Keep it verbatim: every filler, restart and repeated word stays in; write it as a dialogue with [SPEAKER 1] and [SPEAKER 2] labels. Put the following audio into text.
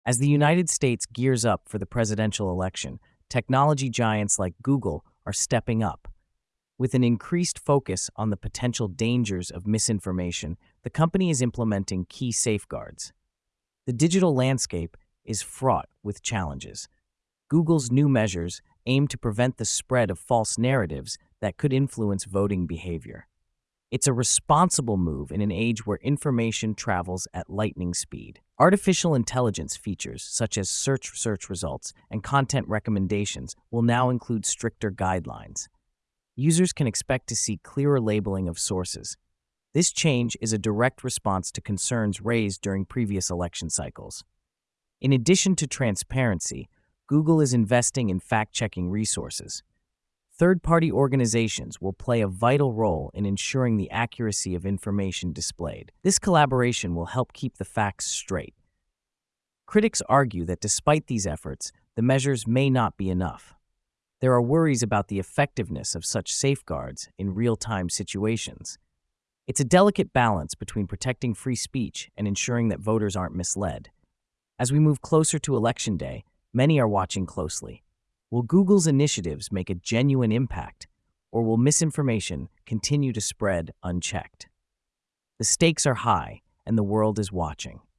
[SPEAKER 1] As the United States gears up for the presidential election, technology giants like Google are stepping up. With an increased focus on the potential dangers of misinformation, the company is implementing key safeguards. The digital landscape is fraught with challenges. Google's new measures aim to prevent the spread of false narratives that could influence voting behavior. It's a responsible move in an age where information travels at lightning speed. Artificial intelligence features, such as search search results and content recommendations, will now include stricter guidelines. Users can expect to see clearer labeling of sources. This change is a direct response to concerns raised during previous election cycles. In addition to transparency, Google is investing in fact-checking resources. Third-party organizations will play a vital role in ensuring the accuracy of information displayed. This collaboration will help keep the facts straight. Critics argue that despite these efforts, the measures may not be enough. There are worries about the effectiveness of such safeguards in real-time situations. It's a delicate balance between protecting free speech and ensuring that voters aren't misled. As we move closer to Election Day, many are watching closely. Will Google's initiatives make a genuine impact, or will misinformation continue to spread unchecked? The stakes are high, and the world is watching.